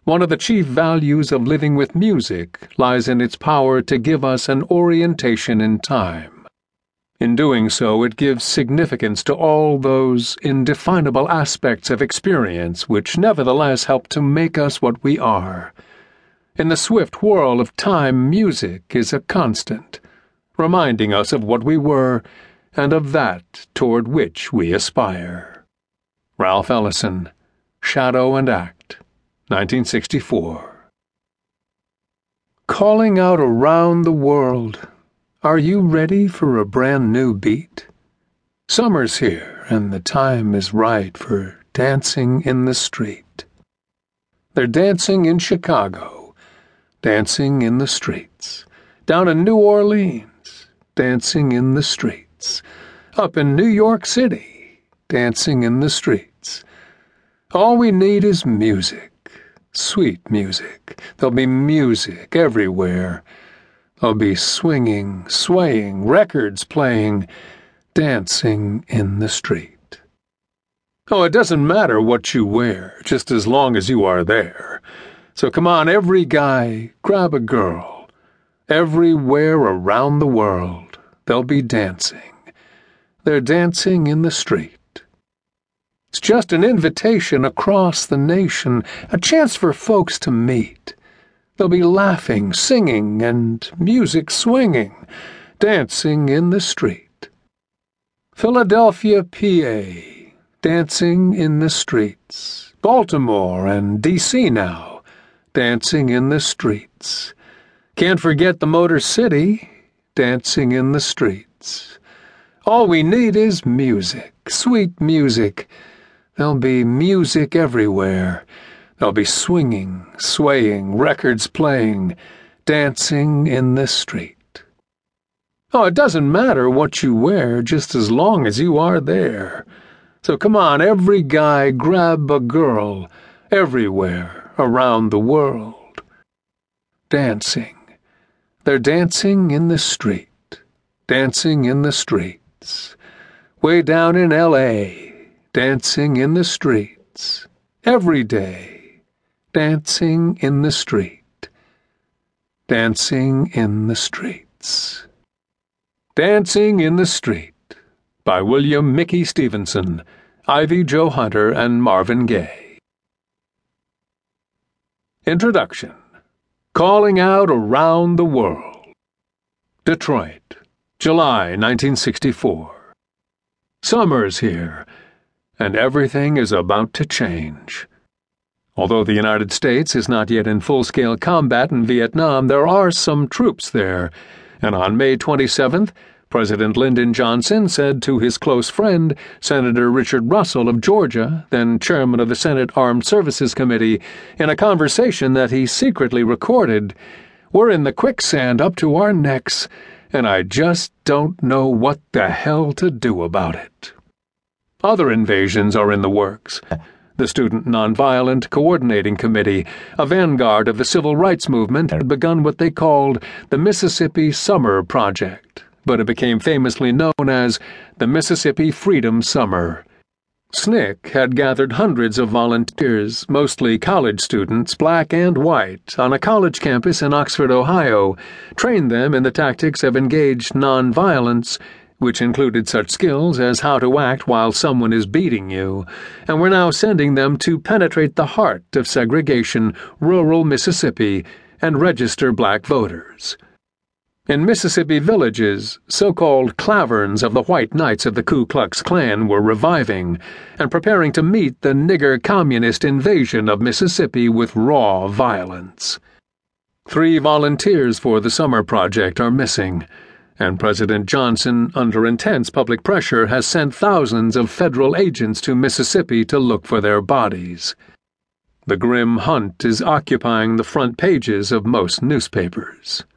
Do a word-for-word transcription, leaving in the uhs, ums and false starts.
One of the chief values of living with music lies in its power to give us an orientation in time. In doing so, it gives significance to all those indefinable aspects of experience which nevertheless help to make us what we are. In the swift whirl of time, music is a constant, reminding us of what we were and of that toward which we aspire. Ralph Ellison, Shadow and Act, nineteen sixty-four. Calling out around the world, are you ready for a brand new beat? Summer's here and the time is right for dancing in the street. They're dancing in Chicago, dancing in the streets. Down in New Orleans, dancing in the streets. Up in New York City, dancing in the streets. All we need is music, sweet music. There'll be music everywhere. There'll be swinging, swaying, records playing, dancing in the street. Oh, it doesn't matter what you wear, just as long as you are there. So come on, every guy, grab a girl. Everywhere around the world, they'll be dancing. They're dancing in the street. It's just an invitation across the nation, a chance for folks to meet. They'll be laughing, singing, and music swinging, dancing in the street. Philadelphia, P A, dancing in the streets. Baltimore and D C now, dancing in the streets. Can't forget the Motor City, dancing in the streets. All we need is music, sweet music. There'll be music everywhere. There'll be swinging, swaying, records playing, dancing in the street. Oh, it doesn't matter what you wear, just as long as you are there. So come on, every guy, grab a girl, everywhere around the world. Dancing. They're dancing in the street, dancing in the streets. Way down in L A, dancing in the streets. Every day, dancing in the street. Dancing in the streets. Dancing in the Street by William Mickey Stevenson, Ivy Jo Hunter, and Marvin Gaye. Introduction. Calling Out Around the World. Detroit, July nineteen sixty-four. Summer's here, and everything is about to change. Although the United States is not yet in full-scale combat in Vietnam, there are some troops there, and on May twenty-seventh, President Lyndon Johnson said to his close friend, Senator Richard Russell of Georgia, then chairman of the Senate Armed Services Committee, in a conversation that he secretly recorded, "We're in the quicksand up to our necks, and I just don't know what the hell to do about it." Other invasions are in the works. The Student Nonviolent Coordinating Committee, a vanguard of the civil rights movement, had begun what they called the Mississippi Summer Project, but it became famously known as the Mississippi Freedom Summer. S N C C had gathered hundreds of volunteers, mostly college students, black and white, on a college campus in Oxford, Ohio, trained them in the tactics of engaged nonviolence, which included such skills as how to act while someone is beating you, and were now sending them to penetrate the heart of segregation, rural Mississippi, and register black voters. In Mississippi villages, so-called claverns of the White Knights of the Ku Klux Klan were reviving and preparing to meet the nigger communist invasion of Mississippi with raw violence. Three volunteers for the summer project are missing, and President Johnson, under intense public pressure, has sent thousands of federal agents to Mississippi to look for their bodies. The grim hunt is occupying the front pages of most newspapers.